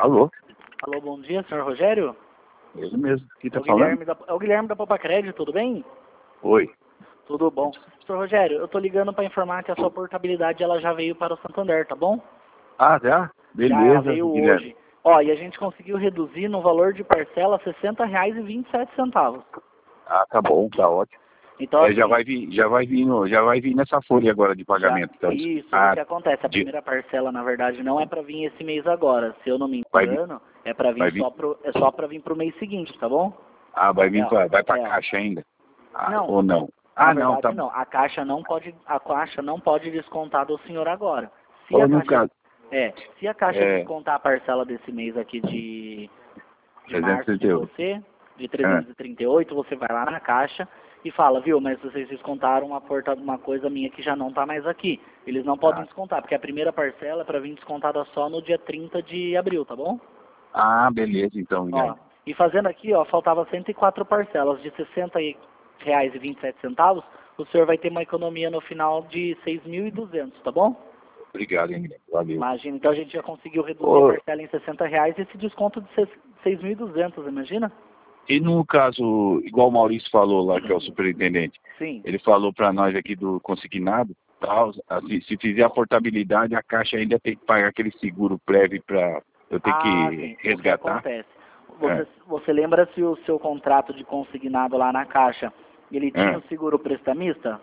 Alô? Alô, bom dia, senhor Rogério? Ele mesmo. Quem tá É o falando? Guilherme da Popa Crédito, tudo bem? Oi. Tudo bom. Senhor Rogério, eu tô ligando para informar que a sua portabilidade ela já veio para o Santander, tá bom? Ah, já? Já, ela Beleza, veio Guilherme. hoje. Ó, e a gente conseguiu reduzir no valor de parcela R$ 60,27. Ah, tá bom, tá ótimo. Então, assim, Já vai vir nessa folha agora de já, pagamento. Então, isso, ah, o que acontece? A primeira parcela, na verdade, não é para vir esse mês agora. Se eu não me vai vir, engano, é para vai vir vir. só para vir pro mês seguinte, tá bom? Vai vir É, vai pra é, caixa ainda. não, Ou não? na Não, tá verdade bom. não. A caixa não pode descontar do senhor agora. Se Ou a no caixa, caso, se a caixa é, descontar a parcela desse mês aqui de março de 338. você, de É. 338, você vai lá na caixa e fala, viu, mas vocês descontaram uma coisa minha que já não está mais aqui. Eles não podem descontar, porque a primeira parcela é para vir descontada só no dia 30 de abril, tá bom? Beleza, então, Ó, Guilherme. e fazendo aqui, ó, faltava 104 parcelas de R$ 60,27, o senhor vai ter uma economia no final de 6.200, tá bom? Obrigado, hein, Guilherme. Valeu. Imagina, então a gente já conseguiu reduzir a parcela em R$ 60 e esse desconto de 6.200, imagina? E no caso, igual o Maurício falou lá, que é o superintendente, Sim. ele falou para nós aqui do consignado, tal, assim, se fizer a portabilidade, a Caixa ainda tem que pagar aquele seguro prévio para eu ter que Sim. resgatar. O que acontece? Você lembra se o seu contrato de consignado lá na Caixa, ele tinha o seguro prestamista?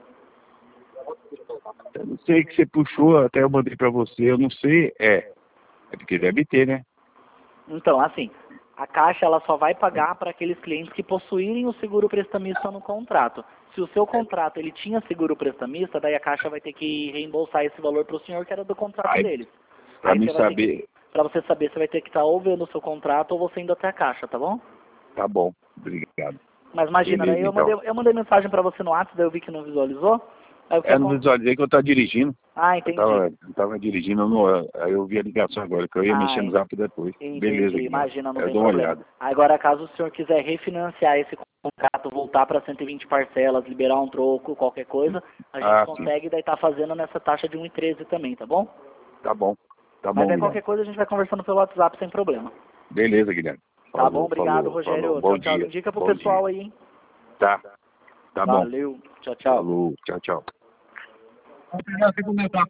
Eu não sei que você puxou, até eu mandei para você, eu não sei, é porque deve ter, né? Então, assim, a Caixa ela só vai pagar para aqueles clientes que possuírem o seguro prestamista no contrato. Se o seu contrato ele tinha seguro prestamista, daí a Caixa vai ter que reembolsar esse valor para o senhor que era do contrato deles. Para mim saber. Para você saber, você vai ter que estar ou vendo o seu contrato ou você indo até a Caixa, tá bom? Tá bom, obrigado. Mas imagina, Beleza, daí então. eu mandei mensagem para você no WhatsApp, daí eu vi que não visualizou. Aí o que Não visualizei que eu estava dirigindo. entendi. Eu tava dirigindo, aí eu vi a ligação agora, que eu ia mexer no zap depois. Beleza, Entendi, Guilherme. imagina, não Eu tem dou uma problema. olhada. Agora, caso o senhor quiser refinanciar esse contrato, voltar para 120 parcelas, liberar um troco, qualquer coisa, a gente Sim. consegue daí tá fazendo nessa taxa de 1,13 também, tá bom? Tá bom. Tá Mas bom, aí Guilherme. qualquer coisa a gente vai conversando pelo WhatsApp sem problema. Beleza, Guilherme. Tá bom, obrigado, Falou. Rogério. Bom Tchau. dia. Indica pro Bom pessoal dia. aí, hein? Tá bom. Valeu. Tchau. Falou. Tchau. Vou pegar aqui pro meu